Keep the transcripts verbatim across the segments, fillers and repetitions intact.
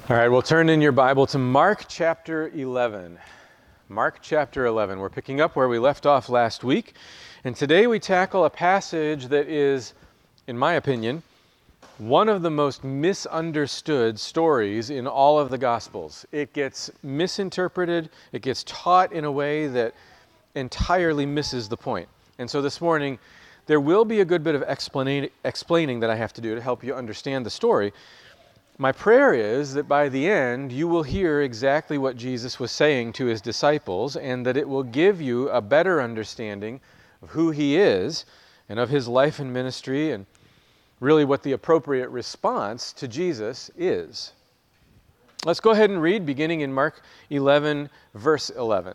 All right, we'll turn in your Bible to Mark chapter eleven. Mark chapter eleven. We're picking up where we left off last week. And today we tackle a passage that is, in my opinion, one of the most misunderstood stories in all of the Gospels. It gets misinterpreted, it gets taught in a way that entirely misses the point. And so this morning, there will be a good bit of explana- explaining that I have to do to help you understand the story. My prayer is that by the end, you will hear exactly what Jesus was saying to his disciples, and that it will give you a better understanding of who he is and of his life and ministry and really what the appropriate response to Jesus is. Let's go ahead and read, beginning in Mark eleven, verse eleven.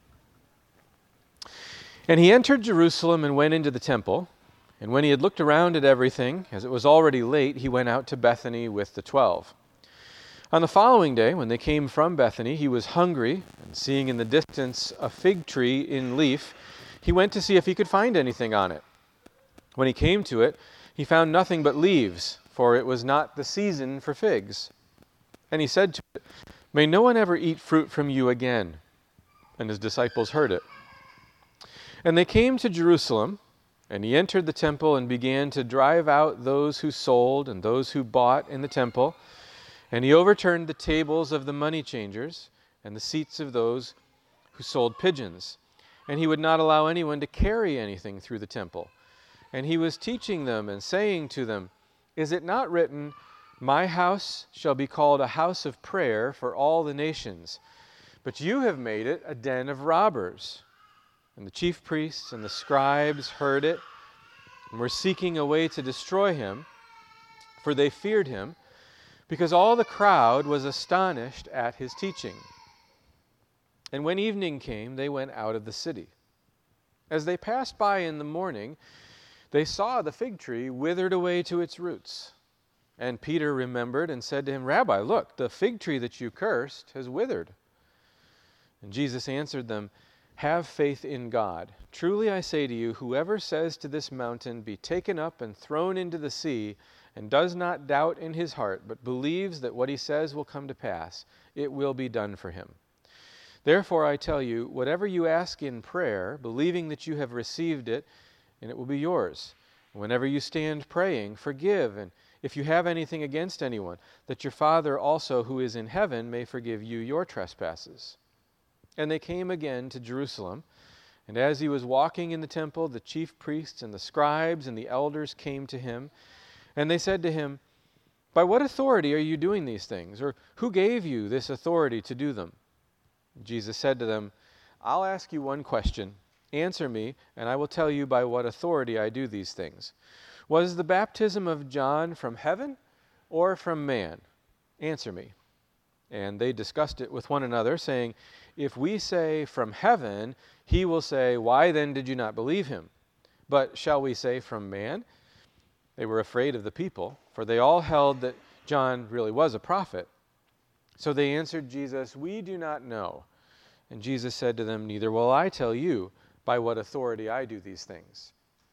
And he entered Jerusalem and went into the temple. And when he had looked around at everything, as it was already late, he went out to Bethany with the twelve. On the following day, when they came from Bethany, he was hungry, and seeing in the distance a fig tree in leaf, he went to see if he could find anything on it. When he came to it, he found nothing but leaves, for it was not the season for figs. And he said to it, "May no one ever eat fruit from you again." And his disciples heard it. And they came to Jerusalem, and he entered the temple and began to drive out those who sold and those who bought in the temple. And he overturned the tables of the money changers and the seats of those who sold pigeons. And he would not allow anyone to carry anything through the temple. And he was teaching them and saying to them, "Is it not written, 'My house shall be called a house of prayer for all the nations'? But you have made it a den of robbers." And the chief priests and the scribes heard it and were seeking a way to destroy him, for they feared him, because all the crowd was astonished at his teaching. And when evening came, they went out of the city. As they passed by in the morning, they saw the fig tree withered away to its roots. And Peter remembered and said to him, "Rabbi, look, the fig tree that you cursed has withered." And Jesus answered them, "Have faith in God. Truly I say to you, whoever says to this mountain, 'Be taken up and thrown into the sea,' and does not doubt in his heart, but believes that what he says will come to pass, it will be done for him. Therefore I tell you, whatever you ask in prayer, believing that you have received it, and it will be yours. And whenever you stand praying, forgive, and if you have anything against anyone, that your Father also who is in heaven may forgive you your trespasses." And they came again to Jerusalem, and as he was walking in the temple, the chief priests and the scribes and the elders came to him, and they said to him, "By what authority are you doing these things? Or who gave you this authority to do them?" Jesus said to them, "I'll ask you one question. Answer me, and I will tell you by what authority I do these things. Was the baptism of John from heaven or from man? Answer me." And they discussed it with one another, saying, "If we say from heaven, he will say, 'Why then did you not believe him?' But shall we say from man?" They were afraid of the people, for they all held that John really was a prophet. So they answered Jesus, "We do not know." And Jesus said to them, "Neither will I tell you by what authority I do these things."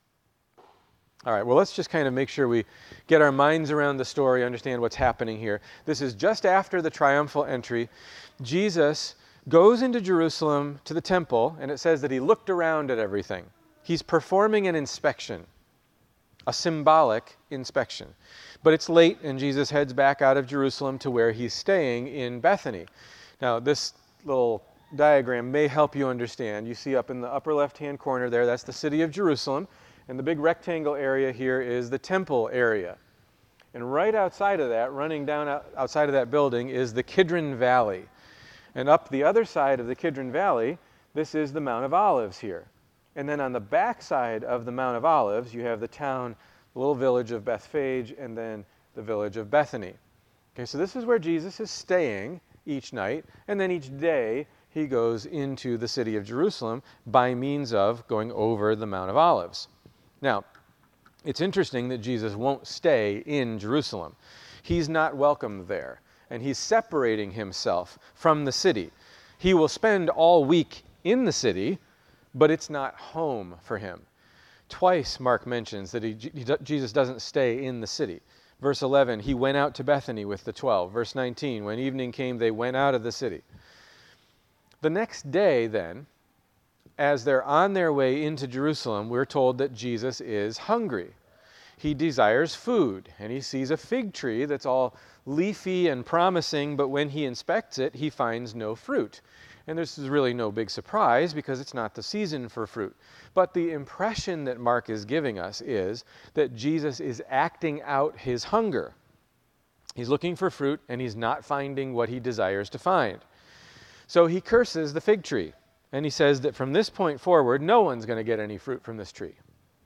All right, well, let's just kind of make sure we get our minds around the story, understand what's happening here. This is just after the triumphal entry. Jesus goes into Jerusalem to the temple, and it says that he looked around at everything. He's performing an inspection, a symbolic inspection. But it's late, and Jesus heads back out of Jerusalem to where he's staying in Bethany. Now, this little diagram may help you understand. You see up in the upper left-hand corner there, that's the city of Jerusalem. And the big rectangle area here is the temple area. And right outside of that, running down outside of that building, is the Kidron Valley. And up the other side of the Kidron Valley, this is the Mount of Olives here. And then on the back side of the Mount of Olives, you have the town, the little village of Bethphage, and then the village of Bethany. Okay, so this is where Jesus is staying each night, and then each day he goes into the city of Jerusalem by means of going over the Mount of Olives. Now, it's interesting that Jesus won't stay in Jerusalem. He's not welcome there, and he's separating himself from the city. He will spend all week in the city, but it's not home for him. Twice Mark mentions that he, he, Jesus doesn't stay in the city. Verse eleven, he went out to Bethany with the twelve. Verse nineteen, when evening came, they went out of the city. The next day, then, as they're on their way into Jerusalem, we're told that Jesus is hungry. He desires food, and he sees a fig tree that's all leafy and promising, but when he inspects it, he finds no fruit. And this is really no big surprise because it's not the season for fruit. But the impression that Mark is giving us is that Jesus is acting out his hunger. He's looking for fruit, and he's not finding what he desires to find. So he curses the fig tree, and he says that from this point forward, no one's going to get any fruit from this tree.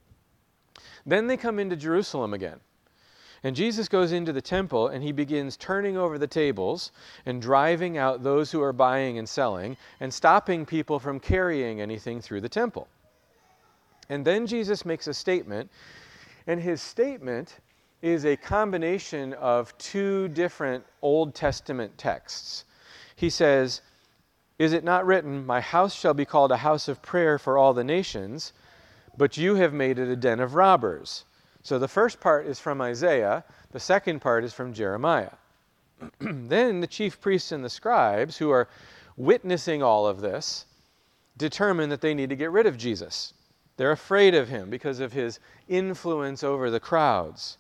Then they come into Jerusalem again. And Jesus goes into the temple, and he begins turning over the tables and driving out those who are buying and selling and stopping people from carrying anything through the temple. And then Jesus makes a statement, and his statement is a combination of two different Old Testament texts. He says, "Is it not written, 'My house shall be called a house of prayer for all the nations,' but you have made it a den of robbers." So the first part is from Isaiah, the second part is from Jeremiah. Then the chief priests and the scribes, who are witnessing all of this, determine that they need to get rid of Jesus. They're afraid of him because of his influence over the crowds.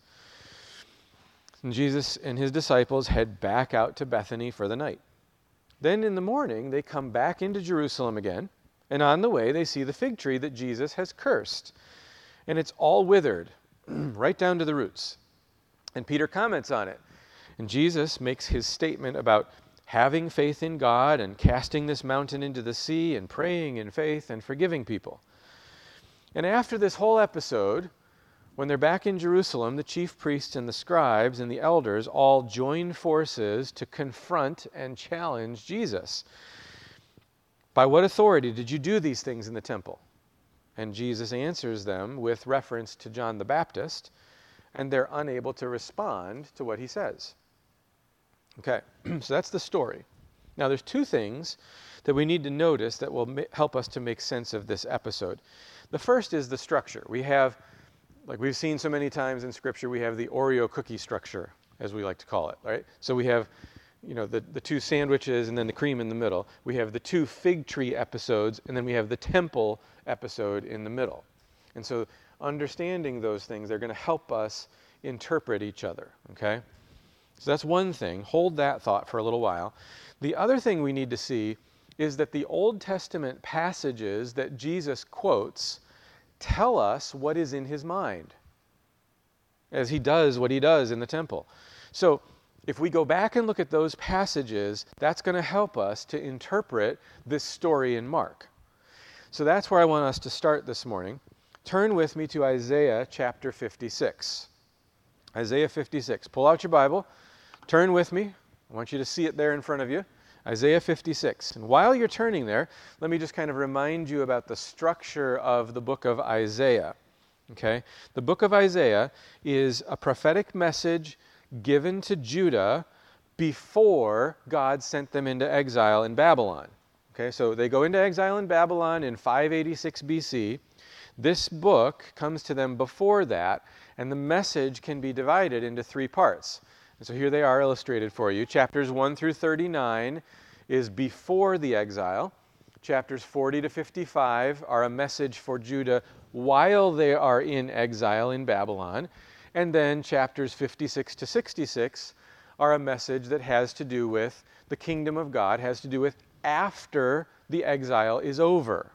And Jesus and his disciples head back out to Bethany for the night. Then in the morning, they come back into Jerusalem again, and on the way, they see the fig tree that Jesus has cursed. And it's all withered, right down to the roots. And Peter comments on it. And Jesus makes his statement about having faith in God and casting this mountain into the sea and praying in faith and forgiving people. And after this whole episode, when they're back in Jerusalem, the chief priests and the scribes and the elders all join forces to confront and challenge Jesus. "By what authority did you do these things in the temple?" And Jesus answers them with reference to John the Baptist, and they're unable to respond to what he says. Okay, so that's the story. Now there's two things that we need to notice that will ma- help us to make sense of this episode. The first is the structure. We have, like we've seen so many times in Scripture, we have the Oreo cookie structure, as we like to call it, right? So we have, you know, the, the two sandwiches and then the cream in the middle. We have the two fig tree episodes, and then we have the temple episode in the middle. And so understanding those things, they're going to help us interpret each other, okay? So that's one thing. Hold that thought for a little while. The other thing we need to see is that the Old Testament passages that Jesus quotes tell us what is in his mind as he does what he does in the temple. So if we go back and look at those passages, that's going to help us to interpret this story in Mark. So that's where I want us to start this morning. Turn with me to Isaiah chapter fifty-six. Isaiah fifty-six. Pull out your Bible. Turn with me. I want you to see it there in front of you. Isaiah fifty-six. And while you're turning there, let me just kind of remind you about the structure of the book of Isaiah. Okay? The book of Isaiah is a prophetic message given to Judah before God sent them into exile in Babylon. Okay, so they go into exile in Babylon in five eighty-six B C. This book comes to them before that, and the message can be divided into three parts. And so here they are illustrated for you. Chapters one through thirty-nine is before the exile. Chapters forty to fifty-five are a message for Judah while they are in exile in Babylon. And then chapters fifty-six to sixty-six are a message that has to do with the kingdom of God, has to do with after the exile is over.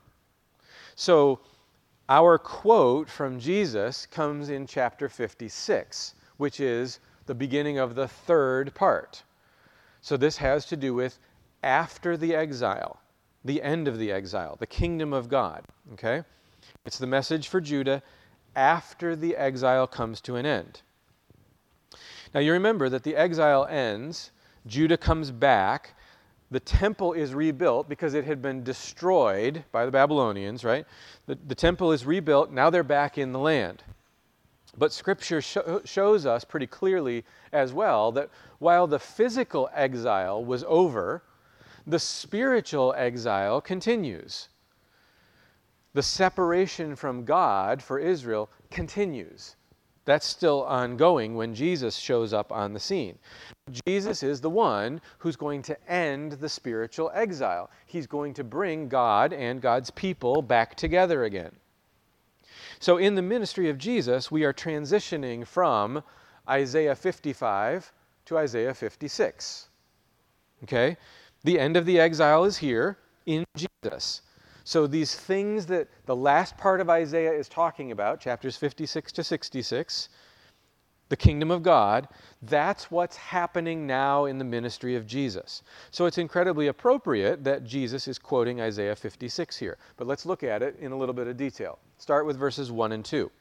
So our quote from Jesus comes in chapter fifty-six, which is the beginning of the third part. So this has to do with after the exile, the end of the exile, the kingdom of God. Okay? It's the message for Judah after the exile comes to an end. Now you remember that the exile ends, Judah comes back, the temple is rebuilt because it had been destroyed by the Babylonians, right? The, the temple is rebuilt, now they're back in the land. But Scripture sh- shows us pretty clearly as well that while the physical exile was over, the spiritual exile continues. The separation from God for Israel continues. That's still ongoing when Jesus shows up on the scene. Jesus is the one who's going to end the spiritual exile. He's going to bring God and God's people back together again. So in the ministry of Jesus, we are transitioning from Isaiah fifty-five to Isaiah fifty-six. Okay? The end of the exile is here in Jesus. So these things that the last part of Isaiah is talking about, chapters fifty-six to sixty-six, the kingdom of God, that's what's happening now in the ministry of Jesus. So it's incredibly appropriate that Jesus is quoting Isaiah fifty-six here. But let's look at it in a little bit of detail. Start with verses one and two.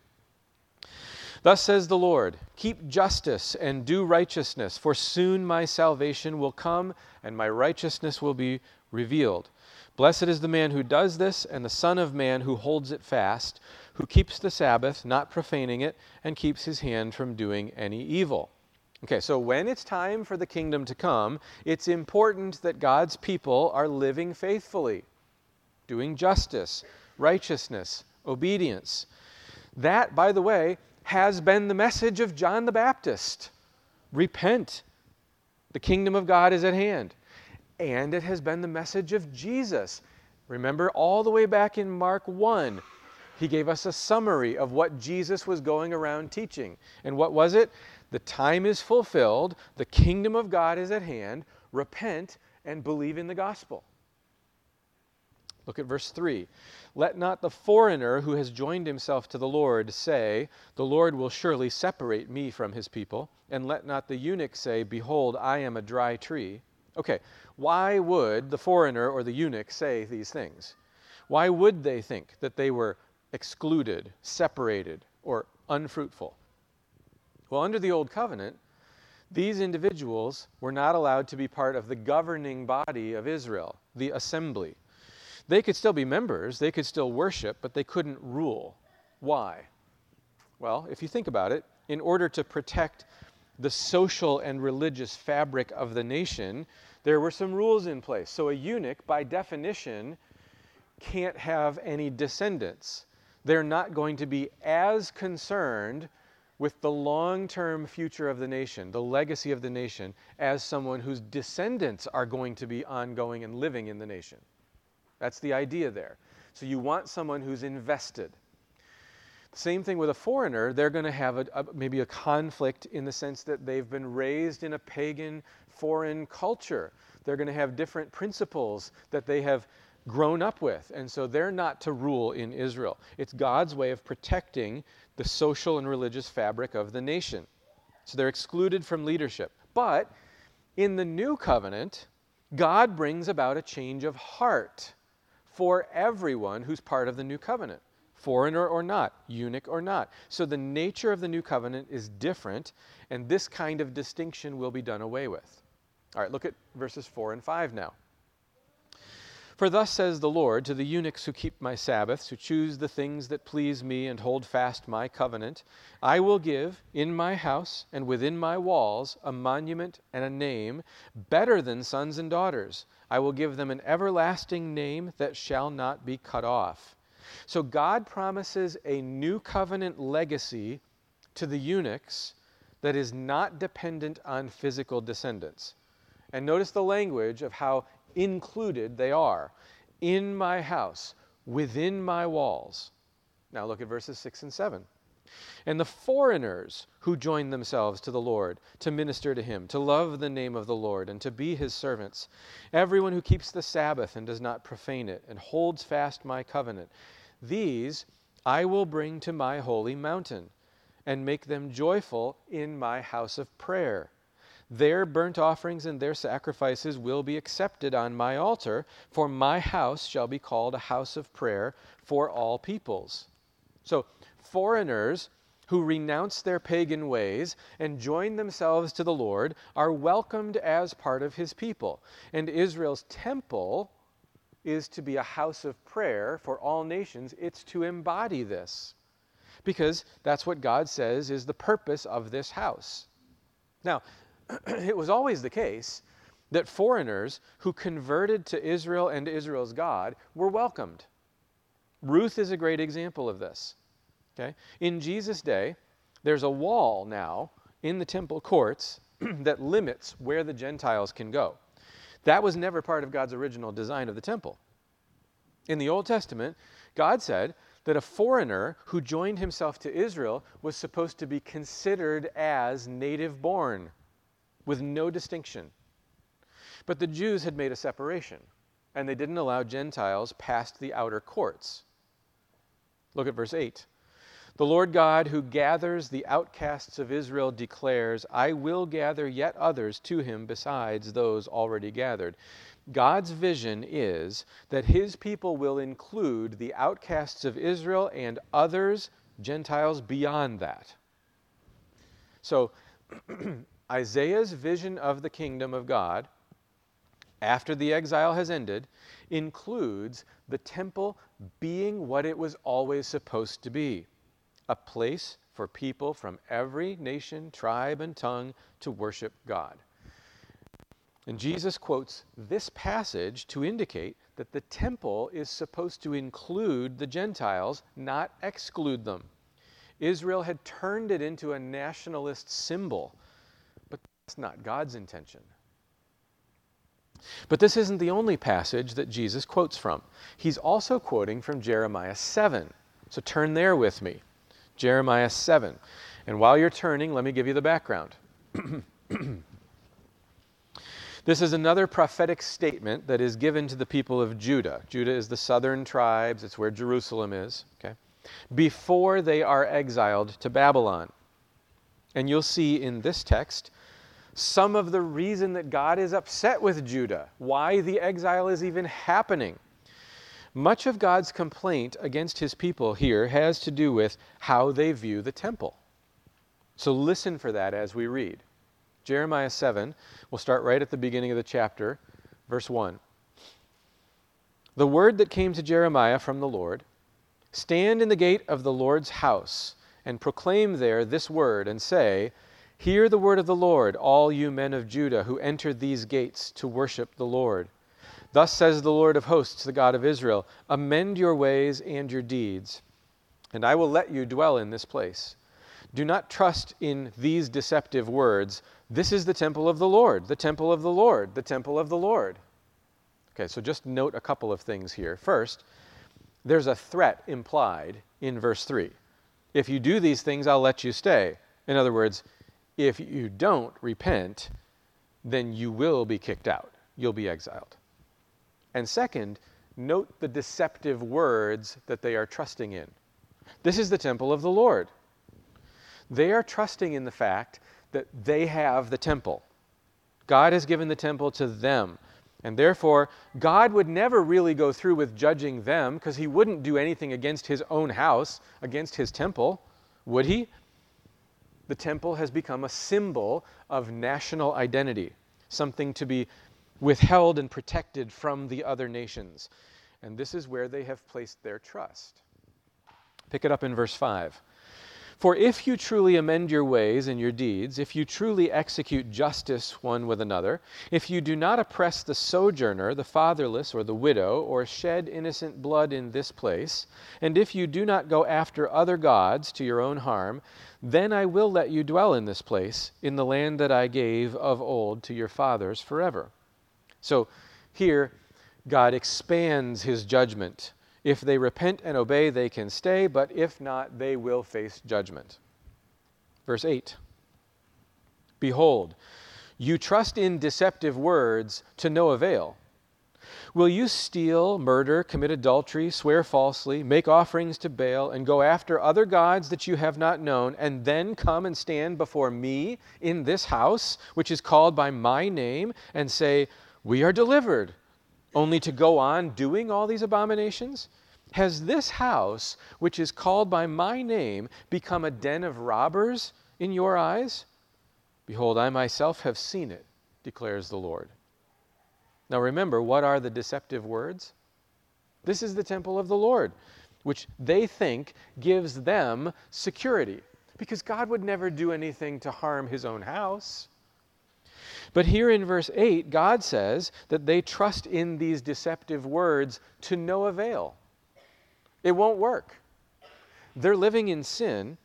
Thus says the Lord, keep justice and do righteousness, for soon my salvation will come and my righteousness will be revealed. Blessed is the man who does this, and the Son of Man who holds it fast, who keeps the Sabbath, not profaning it, and keeps his hand from doing any evil. Okay, so when it's time for the kingdom to come, it's important that God's people are living faithfully, doing justice, righteousness, obedience. That, by the way, has been the message of John the Baptist. Repent. The kingdom of God is at hand. And it has been the message of Jesus. Remember, all the way back in Mark one, he gave us a summary of what Jesus was going around teaching. And what was it? The time is fulfilled. The kingdom of God is at hand. Repent and believe in the gospel. Look at verse three. Let not the foreigner who has joined himself to the Lord say, the Lord will surely separate me from his people. And let not the eunuch say, behold, I am a dry tree. Okay, why would the foreigner or the eunuch say these things? Why would they think that they were excluded, separated, or unfruitful? Well, under the Old Covenant, these individuals were not allowed to be part of the governing body of Israel, the assembly. They could still be members, they could still worship, but they couldn't rule. Why? Well, if you think about it, in order to protect the social and religious fabric of the nation, there were some rules in place. So a eunuch, by definition, can't have any descendants. They're not going to be as concerned with the long-term future of the nation, the legacy of the nation, as someone whose descendants are going to be ongoing and living in the nation. That's the idea there. So you want someone who's invested. Same thing with a foreigner. They're going to have a, a, maybe a conflict in the sense that they've been raised in a pagan foreign culture. They're going to have different principles that they have grown up with. And so they're not to rule in Israel. It's God's way of protecting the social and religious fabric of the nation. So they're excluded from leadership. But in the new covenant, God brings about a change of heart for everyone who's part of the new covenant, foreigner or not, eunuch or not. So the nature of the new covenant is different, and this kind of distinction will be done away with. All right, look at verses four and five now. For thus says the Lord to the eunuchs who keep my Sabbaths, who choose the things that please me and hold fast my covenant, I will give in my house and within my walls a monument and a name better than sons and daughters. I will give them an everlasting name that shall not be cut off. So God promises a new covenant legacy to the eunuchs that is not dependent on physical descendants. And notice the language of how included they are. In my house, within my walls. Now look at verses six and seven. And the foreigners who join themselves to the Lord, to minister to him, to love the name of the Lord, and to be his servants, everyone who keeps the Sabbath and does not profane it, and holds fast my covenant, these I will bring to my holy mountain, and make them joyful in my house of prayer. Their burnt offerings and their sacrifices will be accepted on my altar, for my house shall be called a house of prayer for all peoples. So foreigners who renounce their pagan ways and join themselves to the Lord are welcomed as part of his people. And Israel's temple is to be a house of prayer for all nations. It's to embody this, because that's what God says is the purpose of this house. Now, it was always the case that foreigners who converted to Israel and Israel's God were welcomed. Ruth is a great example of this. Okay? In Jesus' day, There's a wall now in the temple courts that limits where the Gentiles can go. That was never part of God's original design of the temple. In the Old Testament, God said that a foreigner who joined himself to Israel was supposed to be considered as native born, with no distinction. But the Jews had made a separation, and they didn't allow Gentiles past the outer courts. Look at verse eight. The Lord God who gathers the outcasts of Israel declares, I will gather yet others to him besides those already gathered. God's vision is that his people will include the outcasts of Israel and others, Gentiles, beyond that. So Isaiah's vision of the kingdom of God, after the exile has ended, includes the temple being what it was always supposed to be, a place for people from every nation, tribe, and tongue to worship God. And Jesus quotes this passage to indicate that the temple is supposed to include the Gentiles, not exclude them. Israel had turned it into a nationalist symbol, but that's not God's intention. But this isn't the only passage that Jesus quotes from. He's also quoting from Jeremiah seven. So turn there with me. Jeremiah seven. And while you're turning, let me give you the background. This is another prophetic statement that is given to the people of Judah. Judah is the southern tribes. It's where Jerusalem is, okay? Before they are exiled to Babylon. And you'll see in this text some of the reason that God is upset with Judah, why the exile is even happening. Much of God's complaint against his people here has to do with how they view the temple. So listen for that as we read. Jeremiah seven, we'll start right at the beginning of the chapter, verse one. The word that came to Jeremiah from the Lord, stand in the gate of the Lord's house and proclaim there this word and say, hear the word of the Lord, all you men of Judah who entered these gates to worship the Lord. Thus says the Lord of hosts, the God of Israel, amend your ways and your deeds, and I will let you dwell in this place. Do not trust in these deceptive words. This is the temple of the Lord, the temple of the Lord, the temple of the Lord. Okay, so just note a couple of things here. First, there's a threat implied in verse three. If you do these things, I'll let you stay. In other words, if you don't repent, then you will be kicked out. You'll be exiled. And second, note the deceptive words that they are trusting in. This is the temple of the Lord. They are trusting in the fact that they have the temple. God has given the temple to them. And therefore, God would never really go through with judging them because he wouldn't do anything against his own house, against his temple, would he? The temple has become a symbol of national identity, something to be withheld and protected from the other nations. And this is where they have placed their trust. Pick it up in verse five. For if you truly amend your ways and your deeds, if you truly execute justice one with another, if you do not oppress the sojourner, the fatherless, or the widow, or shed innocent blood in this place, and if you do not go after other gods to your own harm, then I will let you dwell in this place, in the land that I gave of old to your fathers forever. So here, God expands his judgment. If they repent and obey, they can stay, but if not, they will face judgment. Verse eight. Behold, you trust in deceptive words to no avail. Will you steal, murder, commit adultery, swear falsely, make offerings to Baal, and go after other gods that you have not known, and then come and stand before me in this house, which is called by my name, and say, we are delivered, only to go on doing all these abominations? Has this house, which is called by my name, become a den of robbers in your eyes? Behold, I myself have seen it, declares the Lord. Now remember, what are the deceptive words? This is the temple of the Lord, which they think gives them security, because God would never do anything to harm his own house. But here in verse eight, God says that they trust in these deceptive words to no avail. It won't work. They're living in sin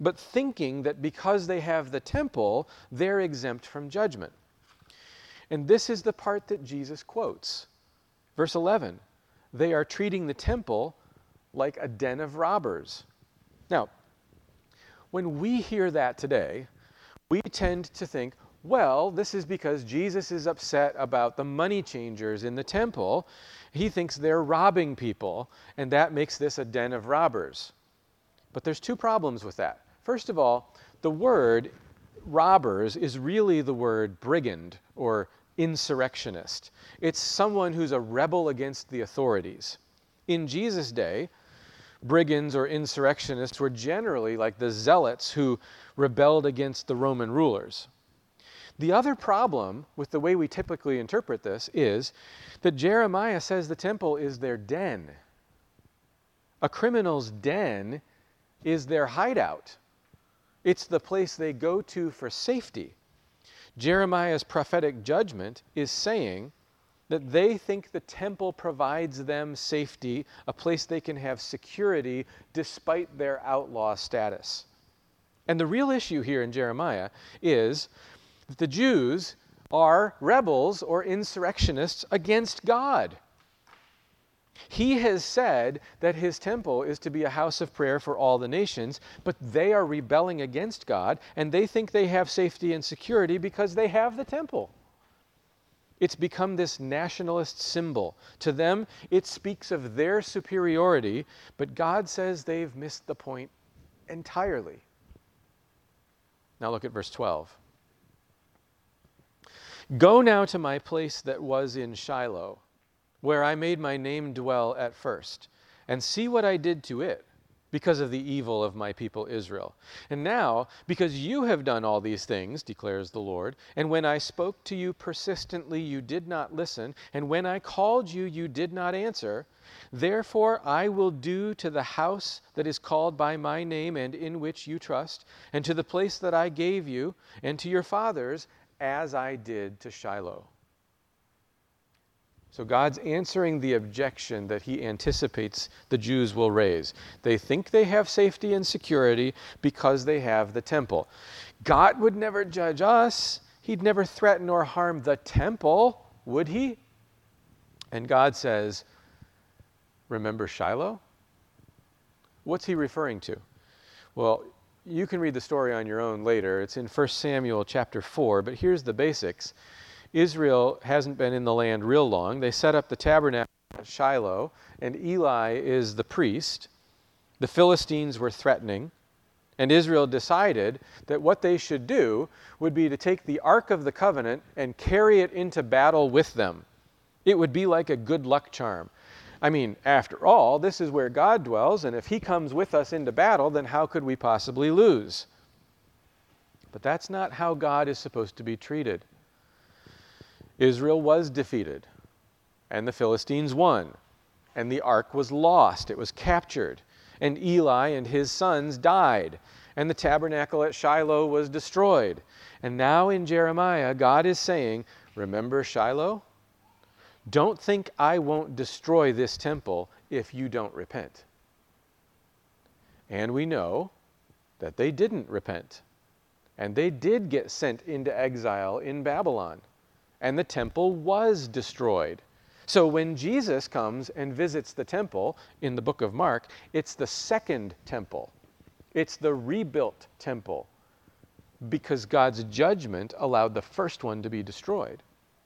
but thinking that because they have the temple, they're exempt from judgment. And this is the part that Jesus quotes. Verse eleven, they are treating the temple like a den of robbers. Now, when we hear that today, we tend to think, well, this is because Jesus is upset about the money changers in the temple. He thinks they're robbing people, and that makes this a den of robbers. But there's two problems with that. First of all, the word robbers is really the word brigand or insurrectionist. It's someone who's a rebel against the authorities. In Jesus' day, brigands or insurrectionists were generally like the zealots who rebelled against the Roman rulers. The other problem with the way we typically interpret this is that Jeremiah says the temple is their den. A criminal's den is their hideout. It's the place they go to for safety. Jeremiah's prophetic judgment is saying that they think the temple provides them safety, a place they can have security despite their outlaw status. And the real issue here in Jeremiah is that the Jews are rebels or insurrectionists against God. He has said that his temple is to be a house of prayer for all the nations, but they are rebelling against God, and they think they have safety and security because they have the temple. It's become this nationalist symbol. To them, it speaks of their superiority, but God says they've missed the point entirely. Now look at verse twelve. Go now to my place that was in Shiloh, where I made my name dwell at first, and see what I did to it, because of the evil of my people Israel. And now, because you have done all these things, declares the Lord, and when I spoke to you persistently, you did not listen, and when I called you, you did not answer, therefore I will do to the house that is called by my name and in which you trust, and to the place that I gave you, and to your fathers, as I did to Shiloh. So God's answering the objection that he anticipates the Jews will raise. They think they have safety and security because they have the temple. God would never judge us. He'd never threaten or harm the temple, would he? And God says, remember Shiloh? What's he referring to? Well, you can read the story on your own later. It's in First Samuel chapter four, but here's the basics. Israel hasn't been in the land real long. They set up the tabernacle at Shiloh, and Eli is the priest. The Philistines were threatening, and Israel decided that what they should do would be to take the Ark of the Covenant and carry it into battle with them. It would be like a good luck charm. I mean, after all, this is where God dwells, and if he comes with us into battle, then how could we possibly lose? But that's not how God is supposed to be treated. Israel was defeated, and the Philistines won, and the ark was lost. It was captured, and Eli and his sons died, and the tabernacle at Shiloh was destroyed. And now in Jeremiah, God is saying, remember Shiloh? Don't think I won't destroy this temple if you don't repent. And we know that they didn't repent, and they did get sent into exile in Babylon. And the temple was destroyed. So when Jesus comes and visits the temple in the book of Mark, it's the second temple. It's the rebuilt temple because God's judgment allowed the first one to be destroyed.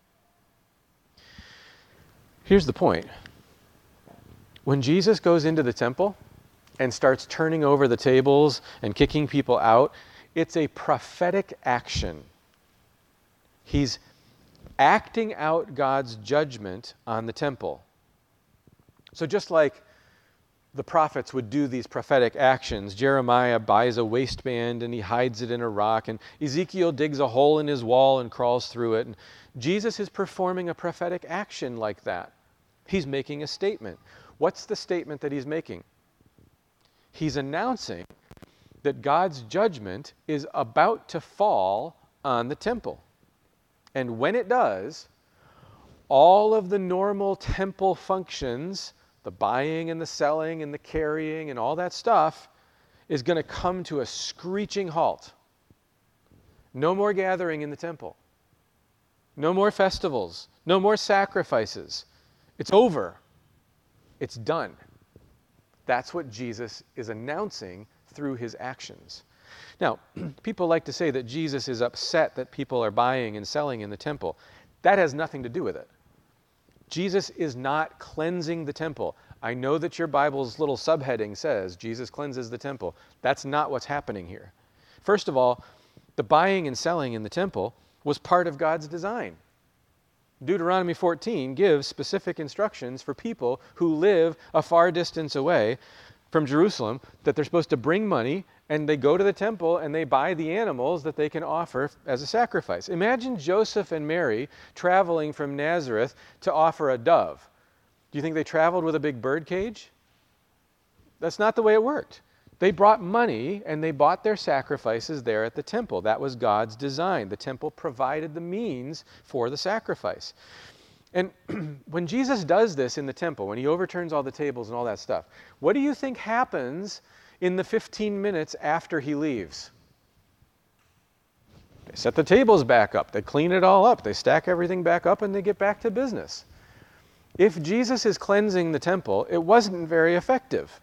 Here's the point. When Jesus goes into the temple and starts turning over the tables and kicking people out, it's a prophetic action. He's acting out God's judgment on the temple. So just like the prophets would do these prophetic actions, Jeremiah buys a waistband and he hides it in a rock, and Ezekiel digs a hole in his wall and crawls through it. And Jesus is performing a prophetic action like that. He's making a statement. What's the statement that he's making? He's announcing that God's judgment is about to fall on the temple. And when it does, all of the normal temple functions, the buying and the selling and the carrying and all that stuff, is going to come to a screeching halt. No more gathering in the temple. No more festivals. No more sacrifices. It's over. It's done. That's what Jesus is announcing through his actions. Now, people like to say that Jesus is upset that people are buying and selling in the temple. That has nothing to do with it. Jesus is not cleansing the temple. I know that your Bible's little subheading says Jesus cleanses the temple. That's not what's happening here. First of all, the buying and selling in the temple was part of God's design. Deuteronomy fourteen gives specific instructions for people who live a far distance away from Jerusalem that they're supposed to bring money and they go to the temple and they buy the animals that they can offer as a sacrifice. Imagine Joseph and Mary traveling from Nazareth to offer a dove. Do you think they traveled with a big bird cage? That's not the way it worked. They brought money and they bought their sacrifices there at the temple. That was God's design. The temple provided the means for the sacrifice. And when Jesus does this in the temple, when he overturns all the tables and all that stuff, what do you think happens in the fifteen minutes after he leaves? They set the tables back up. They clean it all up. They stack everything back up and they get back to business. If Jesus is cleansing the temple, it wasn't very effective.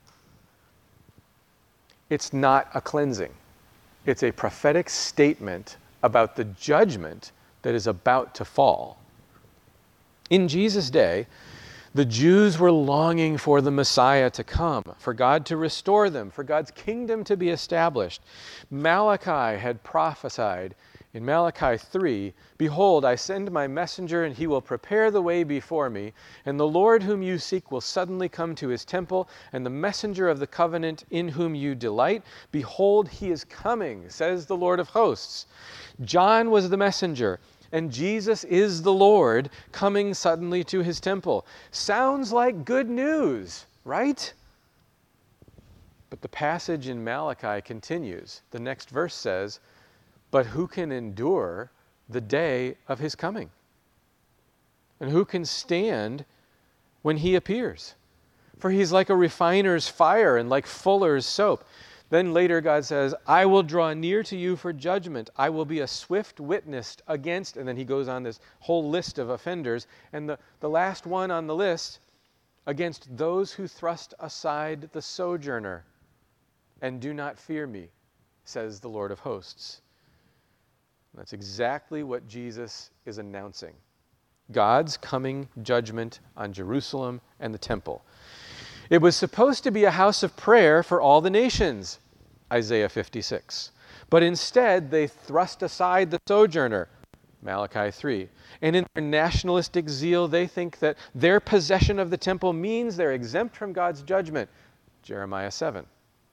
It's not a cleansing. It's a prophetic statement about the judgment that is about to fall. In Jesus' day, the Jews were longing for the Messiah to come, for God to restore them, for God's kingdom to be established. Malachi had prophesied in Malachi three, "Behold, I send my messenger, and he will prepare the way before me. And the Lord whom you seek will suddenly come to his temple, and the messenger of the covenant in whom you delight. Behold, he is coming, says the Lord of hosts." John was the messenger, and Jesus is the Lord coming suddenly to his temple. Sounds like good news, right? But the passage in Malachi continues. The next verse says, "But who can endure the day of his coming? And who can stand when he appears? For he's like a refiner's fire and like fuller's soap." Then later God says, "I will draw near to you for judgment. I will be a swift witness against," and then he goes on this whole list of offenders. And the, the last one on the list, "against those who thrust aside the sojourner and do not fear me, says the Lord of hosts." That's exactly what Jesus is announcing. God's coming judgment on Jerusalem and the temple. It was supposed to be a house of prayer for all the nations, Isaiah fifty-six. But instead, they thrust aside the sojourner, Malachi three. And in their nationalistic zeal, they think that their possession of the temple means they're exempt from God's judgment, Jeremiah seven.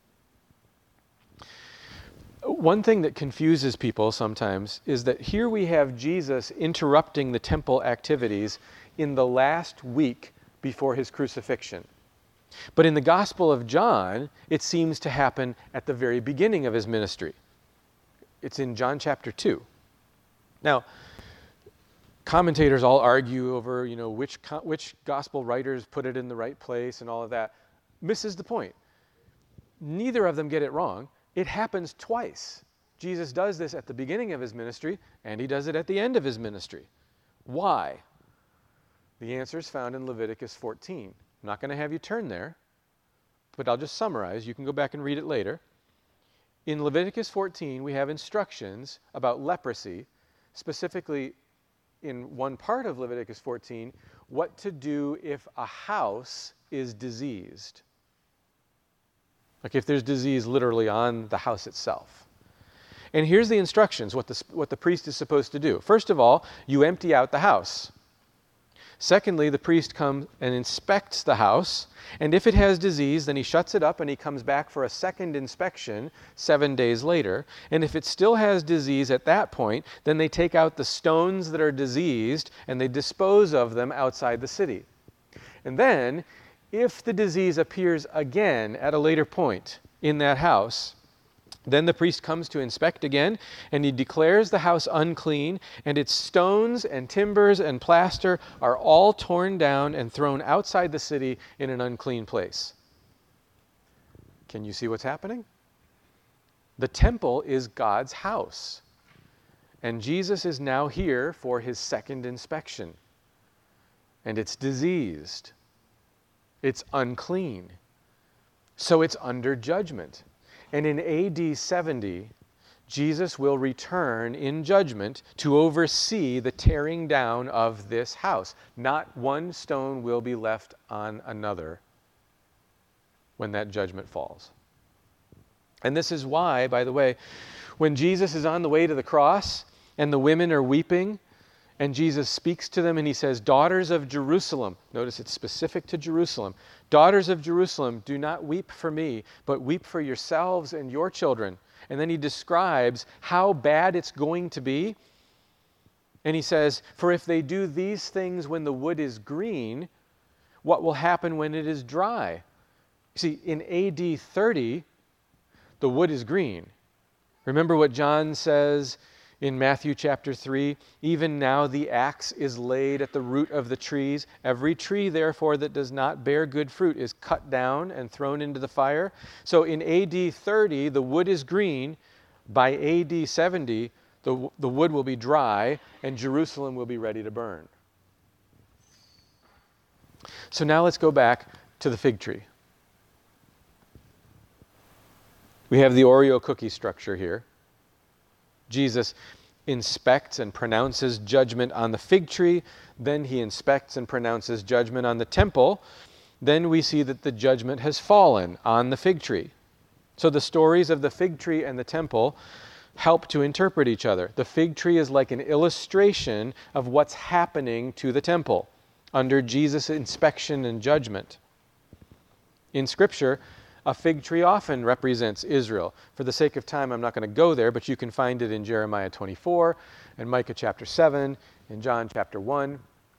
One thing that confuses people sometimes is that here we have Jesus interrupting the temple activities in the last week before his crucifixion. But in the Gospel of John, it seems to happen at the very beginning of his ministry. It's in John chapter two. Now, commentators all argue over, you know, which which gospel writers put it in the right place and all of that. Misses the point. Neither of them get it wrong. It happens twice. Jesus does this at the beginning of his ministry, and he does it at the end of his ministry. Why? The answer is found in Leviticus fourteen. I'm not going to have you turn there, but I'll just summarize. You can go back and read it later. In Leviticus fourteen, we have instructions about leprosy, specifically in one part of Leviticus fourteen, what to do if a house is diseased. Like if there's disease literally on the house itself. And here's the instructions, what the, what the priest is supposed to do. First of all, you empty out the house. Secondly, the priest comes and inspects the house, and if it has disease, then he shuts it up and he comes back for a second inspection seven days later. And if it still has disease at that point, then they take out the stones that are diseased and they dispose of them outside the city. And then, if the disease appears again at a later point in that house, then the priest comes to inspect again, and he declares the house unclean, and its stones and timbers and plaster are all torn down and thrown outside the city in an unclean place. Can you see what's happening? The temple is God's house. And Jesus is now here for his second inspection. And it's diseased. It's unclean. So it's under judgment. And in A D seventy, Jesus will return in judgment to oversee the tearing down of this house. Not one stone will be left on another when that judgment falls. And this is why, by the way, when Jesus is on the way to the cross and the women are weeping, and Jesus speaks to them and he says, "Daughters of Jerusalem," notice it's specific to Jerusalem, "Daughters of Jerusalem, do not weep for me, but weep for yourselves and your children." And then he describes how bad it's going to be. And he says, "For if they do these things when the wood is green, what will happen when it is dry?" See, in A D thirty, the wood is green. Remember what John says in Matthew chapter three, "Even now the axe is laid at the root of the trees. Every tree, therefore, that does not bear good fruit is cut down and thrown into the fire." So in A D thirty, the wood is green. By A D seventy, the, the wood will be dry and Jerusalem will be ready to burn. So now let's go back to the fig tree. We have the Oreo cookie structure here. Jesus inspects and pronounces judgment on the fig tree. Then he inspects and pronounces judgment on the temple. Then we see that the judgment has fallen on the fig tree. So the stories of the fig tree and the temple help to interpret each other. The fig tree is like an illustration of what's happening to the temple under Jesus' inspection and judgment. In Scripture, a fig tree often represents Israel. For the sake of time, I'm not going to go there, but you can find it in Jeremiah twenty-four, and Micah chapter seven, and John chapter one.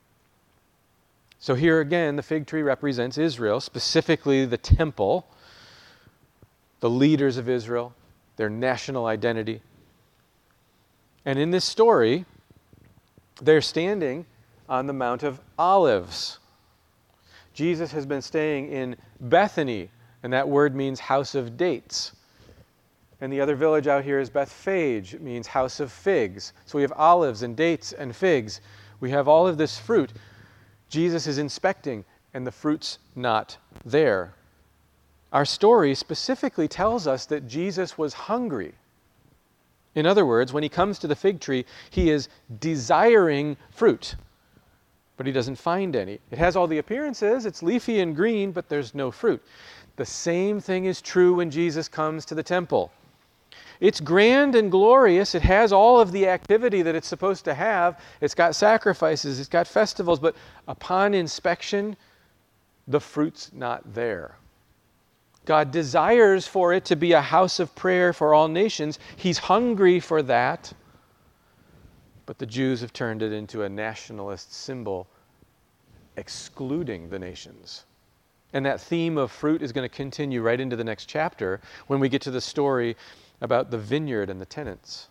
So here again, the fig tree represents Israel, specifically the temple, the leaders of Israel, their national identity. And in this story, they're standing on the Mount of Olives. Jesus has been staying in Bethany, and that word means house of dates. And the other village out here is Bethphage. It means house of figs. So we have olives and dates and figs. We have all of this fruit. Jesus is inspecting, and the fruit's not there. Our story specifically tells us that Jesus was hungry. In other words, when he comes to the fig tree, he is desiring fruit, but he doesn't find any. It has all the appearances. It's leafy and green, but there's no fruit. The same thing is true when Jesus comes to the temple. It's grand and glorious. It has all of the activity that it's supposed to have. It's got sacrifices. It's got festivals. But upon inspection, the fruit's not there. God desires for it to be a house of prayer for all nations. He's hungry for that. But the Jews have turned it into a nationalist symbol, excluding the nations. And that theme of fruit is going to continue right into the next chapter when we get to the story about the vineyard and the tenants.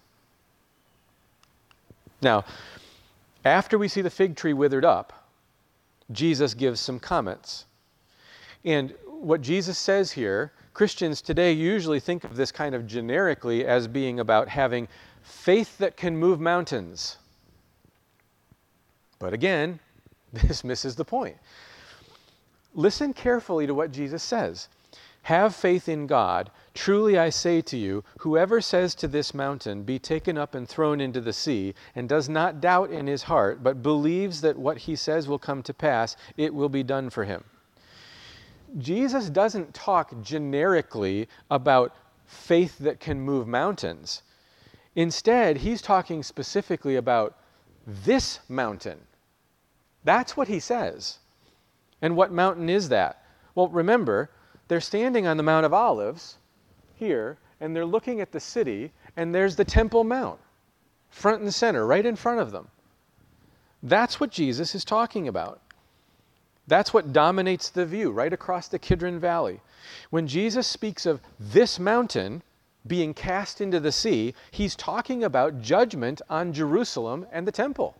Now, after we see the fig tree withered up, Jesus gives some comments. And what Jesus says here, Christians today usually think of this kind of generically as being about having faith that can move mountains. But again, this misses the point. Listen carefully to what Jesus says. "Have faith in God. Truly I say to you, whoever says to this mountain, 'Be taken up and thrown into the sea,' and does not doubt in his heart, but believes that what he says will come to pass, it will be done for him." Jesus doesn't talk generically about faith that can move mountains. Instead, he's talking specifically about this mountain. That's what he says. And what mountain is that? Well, remember, they're standing on the Mount of Olives here, and they're looking at the city, and there's the Temple Mount, front and center, right in front of them. That's what Jesus is talking about. That's what dominates the view, right across the Kidron Valley. When Jesus speaks of this mountain being cast into the sea, he's talking about judgment on Jerusalem and the temple.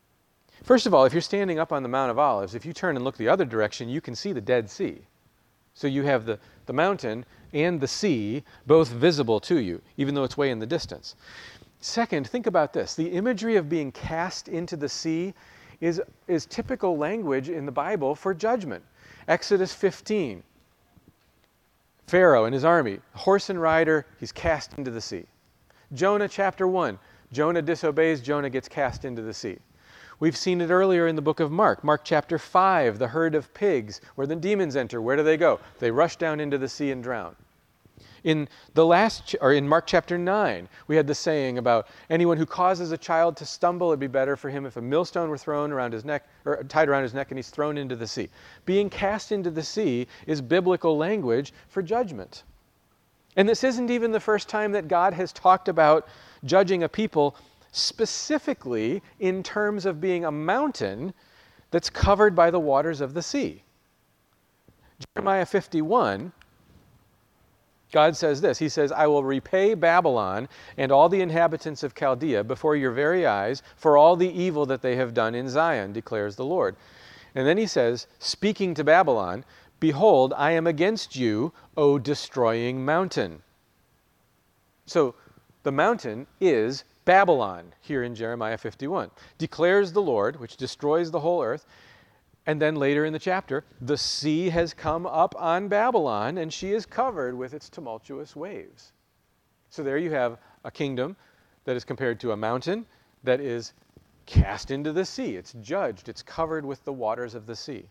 First of all, if you're standing up on the Mount of Olives, if you turn and look the other direction, you can see the Dead Sea. So you have the, the mountain and the sea both visible to you, even though it's way in the distance. Second, think about this. The imagery of being cast into the sea is, is typical language in the Bible for judgment. Exodus fifteen, Pharaoh and his army, horse and rider, he's cast into the sea. Jonah chapter one, Jonah disobeys, Jonah gets cast into the sea. We've seen it earlier in the book of Mark. Mark chapter five, the herd of pigs, where the demons enter. Where do they go? They rush down into the sea and drown. In the last, ch- or in Mark chapter nine, we had the saying about anyone who causes a child to stumble, it'd be better for him if a millstone were thrown around his neck, or tied around his neck, and he's thrown into the sea. Being cast into the sea is biblical language for judgment. And this isn't even the first time that God has talked about judging a people specifically in terms of being a mountain that's covered by the waters of the sea. Jeremiah fifty-one, God says this. He says, I will repay Babylon and all the inhabitants of Chaldea before your very eyes for all the evil that they have done in Zion, declares the Lord. And then he says, speaking to Babylon, behold, I am against you, O destroying mountain. So the mountain is Babylon here in Jeremiah fifty-one. Declares the Lord, which destroys the whole earth. And then later in the chapter, the sea has come up on Babylon, and she is covered with its tumultuous waves. So there you have a kingdom that is compared to a mountain that is cast into the sea. It's judged. It's covered with the waters of the sea.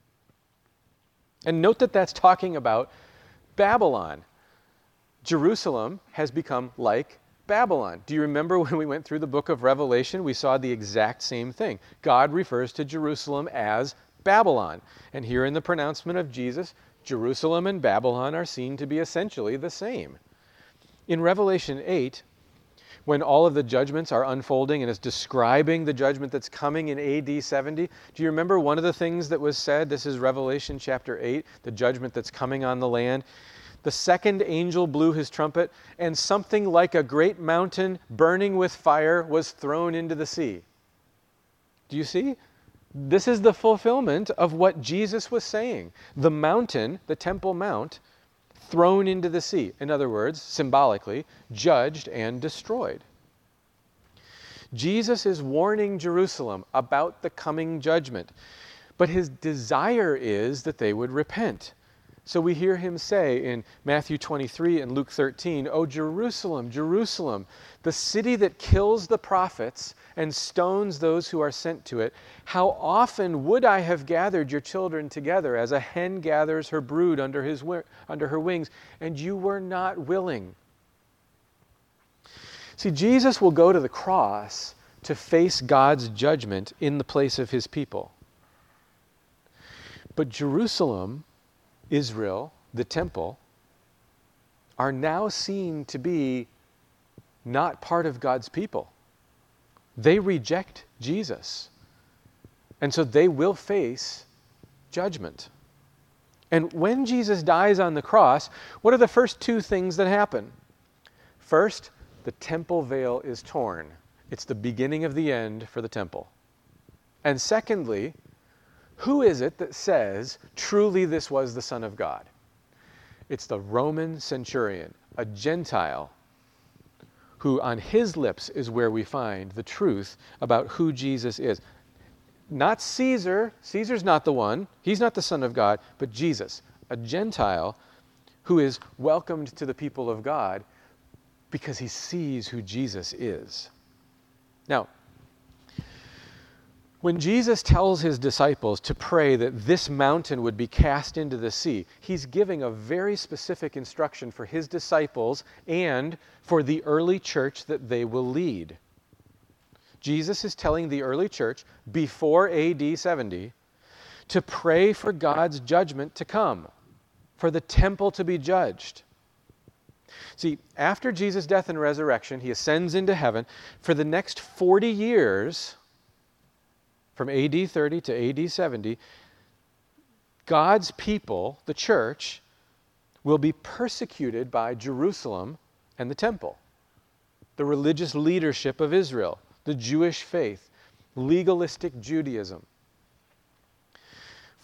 And note that that's talking about Babylon. Jerusalem has become like Babylon. Do you remember when we went through the book of Revelation, we saw the exact same thing. God refers to Jerusalem as Babylon. And here in the pronouncement of Jesus, Jerusalem and Babylon are seen to be essentially the same. In Revelation eight, when all of the judgments are unfolding and is describing the judgment that's coming in A D seventy, do you remember one of the things that was said? This is Revelation chapter eight, the judgment that's coming on the land. The second angel blew his trumpet, and something like a great mountain burning with fire was thrown into the sea. Do you see? This is the fulfillment of what Jesus was saying. The mountain, the Temple Mount, thrown into the sea. In other words, symbolically, judged and destroyed. Jesus is warning Jerusalem about the coming judgment, but his desire is that they would repent. So we hear him say in Matthew twenty-three and Luke thirteen, "O Jerusalem, Jerusalem, the city that kills the prophets and stones those who are sent to it, how often would I have gathered your children together as a hen gathers her brood under, his, under her wings, and you were not willing." See, Jesus will go to the cross to face God's judgment in the place of his people. But Jerusalem, Israel, the temple, are now seen to be not part of God's people. They reject Jesus. And so they will face judgment. And when Jesus dies on the cross, what are the first two things that happen? First, the temple veil is torn. It's the beginning of the end for the temple. And secondly, who is it that says, truly this was the Son of God? It's the Roman centurion, a Gentile, who on his lips is where we find the truth about who Jesus is. Not Caesar. Caesar's not the one. He's not the Son of God, but Jesus, a Gentile who is welcomed to the people of God because he sees who Jesus is. Now, when Jesus tells his disciples to pray that this mountain would be cast into the sea, he's giving a very specific instruction for his disciples and for the early church that they will lead. Jesus is telling the early church before A D seventy to pray for God's judgment to come, for the temple to be judged. See, after Jesus' death and resurrection, he ascends into heaven. For the next forty years, from A D thirty to A D seventy, God's people, the church, will be persecuted by Jerusalem and the temple, the religious leadership of Israel, the Jewish faith, legalistic Judaism.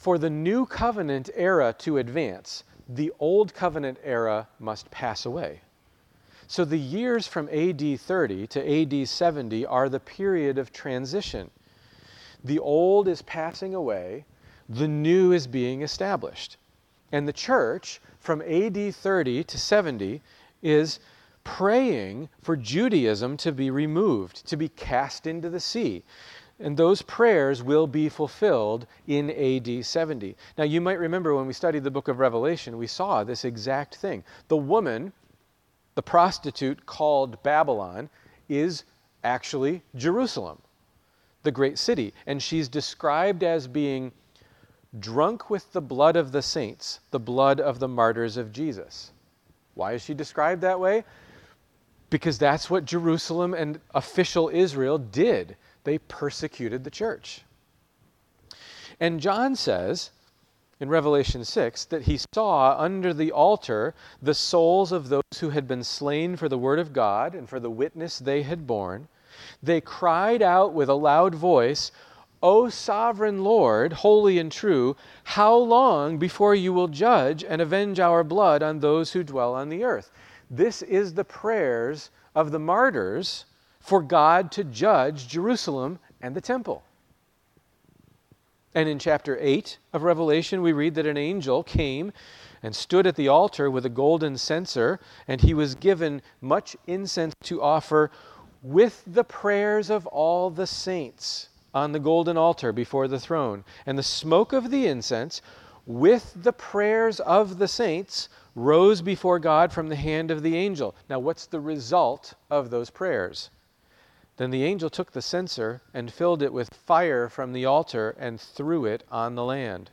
For the new covenant era to advance, the old covenant era must pass away. So the years from A D thirty to A D seventy are the period of transition. The old is passing away, the new is being established. And the church from A D thirty to seventy is praying for Judaism to be removed, to be cast into the sea. And those prayers will be fulfilled in A D seventy. Now you might remember when we studied the book of Revelation, we saw this exact thing. The woman, the prostitute called Babylon, is actually Jerusalem, the great city. And she's described as being drunk with the blood of the saints, the blood of the martyrs of Jesus. Why is she described that way? Because that's what Jerusalem and official Israel did. They persecuted the church. And John says in Revelation six that he saw under the altar the souls of those who had been slain for the word of God and for the witness they had borne. They cried out with a loud voice, "O sovereign Lord, holy and true, how long before you will judge and avenge our blood on those who dwell on the earth?" This is the prayers of the martyrs for God to judge Jerusalem and the temple. And in chapter eight of Revelation, we read that an angel came and stood at the altar with a golden censer, and he was given much incense to offer with the prayers of all the saints on the golden altar before the throne. And the smoke of the incense with the prayers of the saints rose before God from the hand of the angel. Now, what's the result of those prayers? Then the angel took the censer and filled it with fire from the altar and threw it on the land.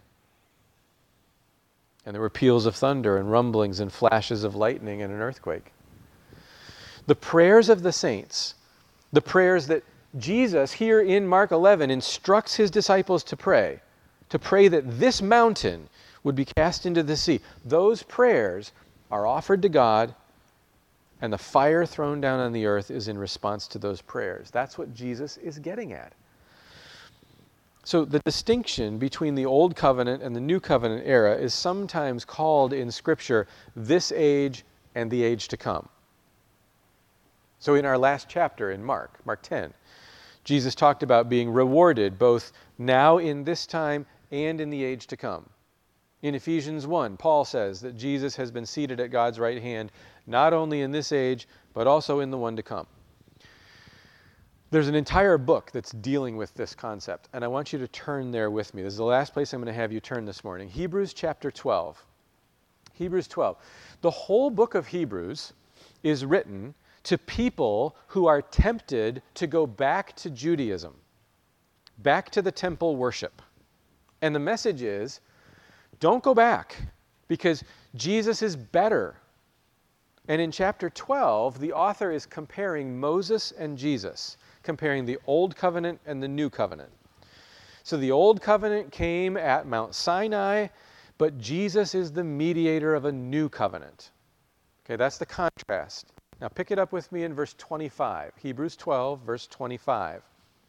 And there were peals of thunder and rumblings and flashes of lightning and an earthquake. The prayers of the saints, the prayers that Jesus here in Mark eleven instructs his disciples to pray, to pray that this mountain would be cast into the sea. Those prayers are offered to God, and the fire thrown down on the earth is in response to those prayers. That's what Jesus is getting at. So the distinction between the Old Covenant and the New Covenant era is sometimes called in Scripture this age and the age to come. So in our last chapter in Mark, Mark ten, Jesus talked about being rewarded both now in this time and in the age to come. In Ephesians one, Paul says that Jesus has been seated at God's right hand, not only in this age, but also in the one to come. There's an entire book that's dealing with this concept, and I want you to turn there with me. This is the last place I'm going to have you turn this morning. Hebrews chapter twelve. Hebrews twelve. The whole book of Hebrews is written to people who are tempted to go back to Judaism, back to the temple worship. And the message is, don't go back, because Jesus is better. And in chapter twelve, the author is comparing Moses and Jesus, comparing the Old Covenant and the New Covenant. So the Old Covenant came at Mount Sinai, but Jesus is the mediator of a new covenant. Okay, that's the contrast. Now pick it up with me in verse twenty-five. Hebrews twelve, verse twenty-five.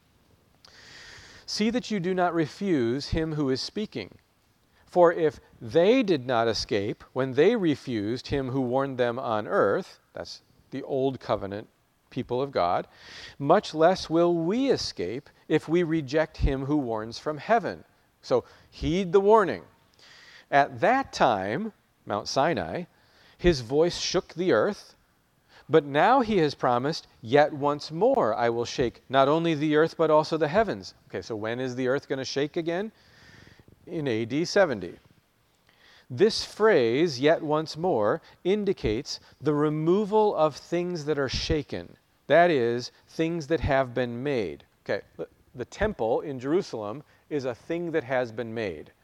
See that you do not refuse him who is speaking. For if they did not escape when they refused him who warned them on earth, that's the Old Covenant people of God, much less will we escape if we reject him who warns from heaven. So heed the warning. At that time, Mount Sinai, his voice shook the earth, but now he has promised, yet once more I will shake not only the earth but also the heavens. Okay, so when is the earth going to shake again? In A D seventy. This phrase, yet once more, indicates the removal of things that are shaken. That is, things that have been made. Okay, the temple in Jerusalem is a thing that has been made.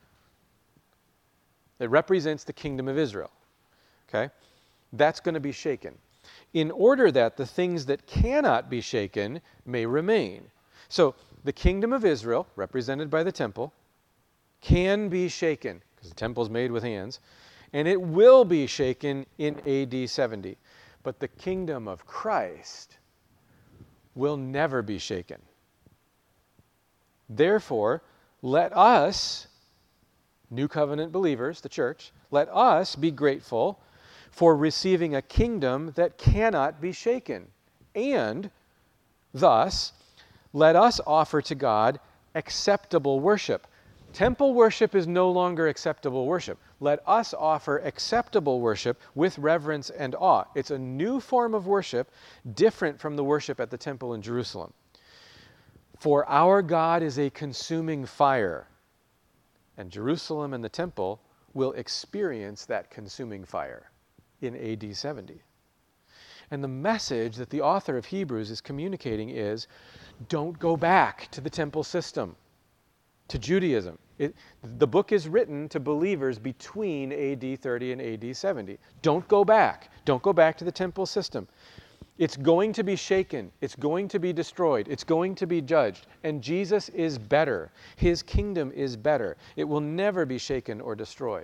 It represents the kingdom of Israel. Okay? That's going to be shaken, in order that the things that cannot be shaken may remain. So, the kingdom of Israel, represented by the temple, can be shaken, because the temple is made with hands, and it will be shaken in A D seventy. But the kingdom of Christ will never be shaken. Therefore, let us New Covenant believers, the church, let us be grateful for receiving a kingdom that cannot be shaken. And thus, let us offer to God acceptable worship. Temple worship is no longer acceptable worship. Let us offer acceptable worship with reverence and awe. It's a new form of worship, different from the worship at the temple in Jerusalem. For our God is a consuming fire, and Jerusalem and the temple will experience that consuming fire in A D seventy. And the message that the author of Hebrews is communicating is, don't go back to the temple system, to Judaism. It, the book is written to believers between A D thirty and A D seventy. Don't go back. Don't go back to the temple system. It's going to be shaken. It's going to be destroyed. It's going to be judged. And Jesus is better. His kingdom is better. It will never be shaken or destroyed.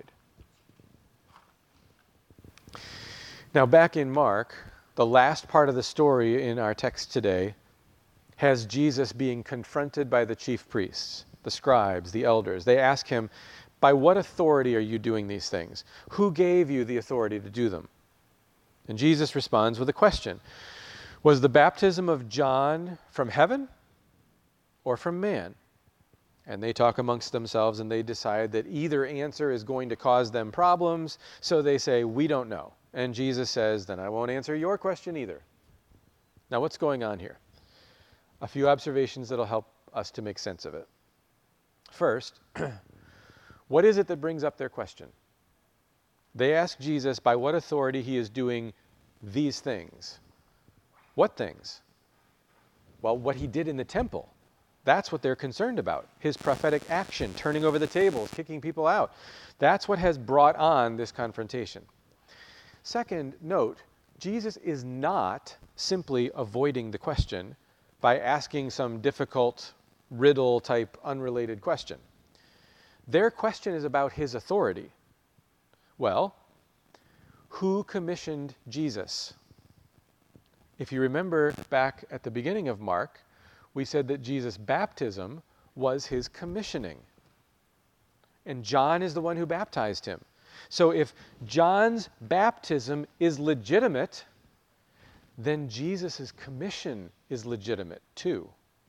Now, back in Mark, the last part of the story in our text today has Jesus being confronted by the chief priests, the scribes, the elders. They ask him, by what authority are you doing these things? Who gave you the authority to do them? And Jesus responds with a question. Was the baptism of John from heaven or from man? And they talk amongst themselves and they decide that either answer is going to cause them problems, so they say, we don't know. And Jesus says, then I won't answer your question either. Now, what's going on here? A few observations that'll help us to make sense of it. First, what is it that brings up their question? They ask Jesus by what authority he is doing these things. What things? Well, what he did in the temple. That's what they're concerned about. His prophetic action, turning over the tables, kicking people out. That's what has brought on this confrontation. Second, note, Jesus is not simply avoiding the question by asking some difficult riddle-type unrelated question. Their question is about his authority. Well, who commissioned Jesus? If you remember back at the beginning of Mark, we said that Jesus' baptism was his commissioning. And John is the one who baptized him. So if John's baptism is legitimate, then Jesus' commission is legitimate too.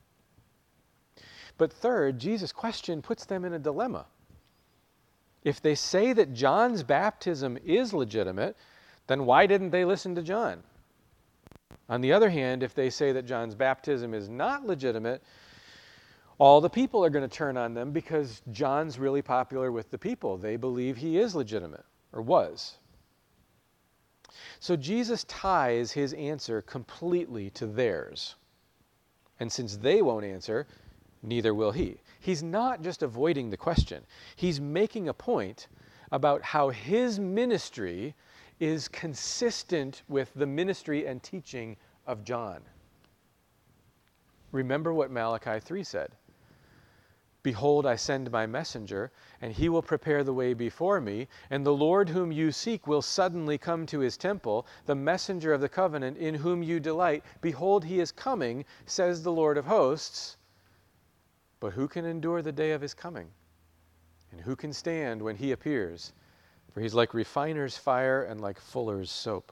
But third, Jesus' question puts them in a dilemma. If they say that John's baptism is legitimate, then why didn't they listen to John? On the other hand, if they say that John's baptism is not legitimate, all the people are going to turn on them because John's really popular with the people. They believe he is legitimate, or was. So Jesus ties his answer completely to theirs. And since they won't answer, neither will he. He's not just avoiding the question. He's making a point about how his ministry is consistent with the ministry and teaching of John. Remember what Malachi three said. Behold, I send my messenger, and he will prepare the way before me, and the Lord whom you seek will suddenly come to his temple, the messenger of the covenant in whom you delight. Behold, he is coming, says the Lord of hosts. But who can endure the day of his coming? And who can stand when he appears? For he's like refiner's fire and like fuller's soap.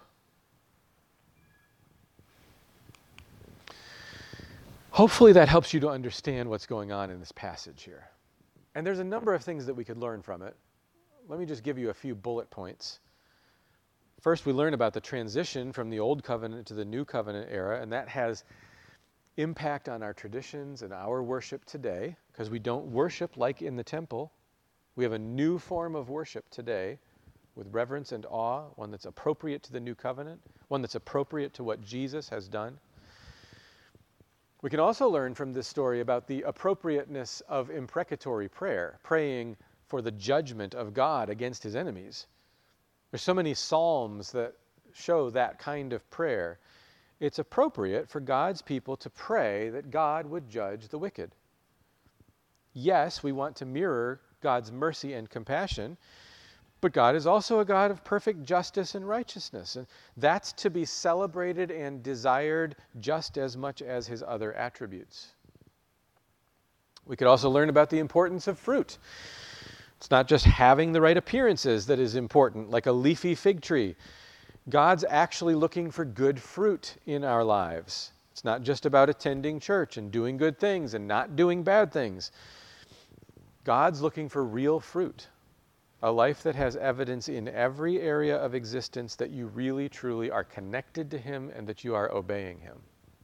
Hopefully that helps you to understand what's going on in this passage here. And there's a number of things that we could learn from it. Let me just give you a few bullet points. First, we learn about the transition from the Old Covenant to the New Covenant era, and that has impact on our traditions and our worship today, because we don't worship like in the temple. We have a new form of worship today with reverence and awe, one that's appropriate to the New Covenant, one that's appropriate to what Jesus has done. We can also learn from this story about the appropriateness of imprecatory prayer, praying for the judgment of God against his enemies. There's so many psalms that show that kind of prayer. It's appropriate for God's people to pray that God would judge the wicked. Yes, we want to mirror God's mercy and compassion, but God is also a God of perfect justice and righteousness, and that's to be celebrated and desired just as much as his other attributes. We could also learn about the importance of fruit. It's not just having the right appearances that is important, like a leafy fig tree. God's actually looking for good fruit in our lives. It's not just about attending church and doing good things and not doing bad things. God's looking for real fruit, a life that has evidence in every area of existence that you really, truly are connected to Him and that you are obeying Him.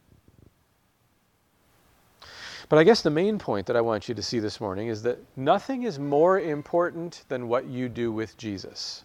But I guess the main point that I want you to see this morning is that nothing is more important than what you do with Jesus.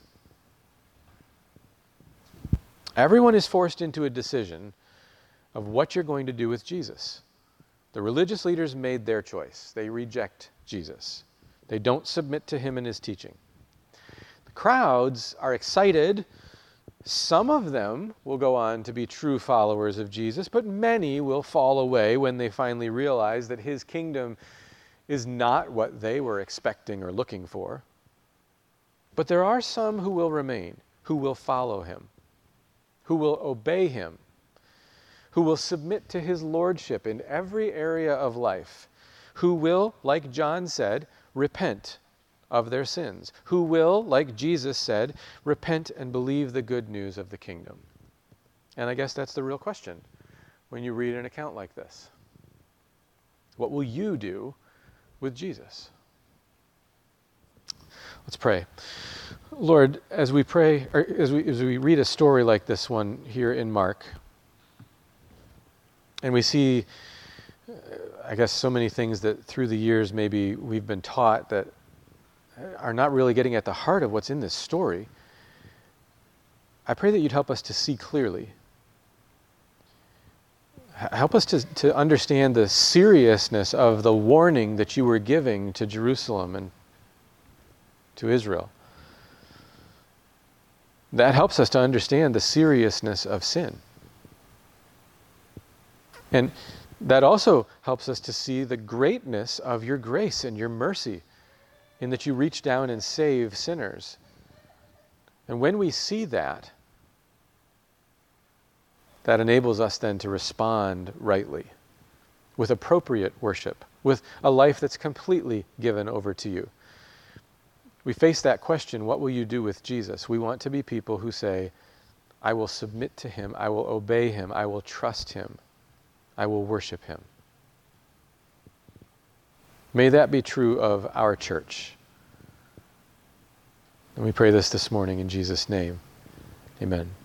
Everyone is forced into a decision of what you're going to do with Jesus. The religious leaders made their choice. They reject Jesus. They don't submit to Him and His teaching. The crowds are excited. Some of them will go on to be true followers of Jesus, but many will fall away when they finally realize that His kingdom is not what they were expecting or looking for. But there are some who will remain, who will follow Him, who will obey Him, who will submit to His lordship in every area of life, who will, like John said, repent of their sins, who will, like Jesus said, repent and believe the good news of the kingdom. And I guess that's the real question when you read an account like this. What will you do with Jesus? Let's pray. Lord, as we pray, or as we, as we read a story like this one here in Mark, and we see, I guess, so many things that through the years maybe we've been taught that are not really getting at the heart of what's in this story, I pray that you'd help us to see clearly. H- help us to, to understand the seriousness of the warning that you were giving to Jerusalem and to Israel. That helps us to understand the seriousness of sin. And that also helps us to see the greatness of your grace and your mercy, in that you reach down and save sinners. And when we see that, that enables us then to respond rightly, with appropriate worship, with a life that's completely given over to you. We face that question, what will you do with Jesus? We want to be people who say, I will submit to Him, I will obey Him, I will trust Him, I will worship Him. May that be true of our church. And we pray this this morning in Jesus' name. Amen.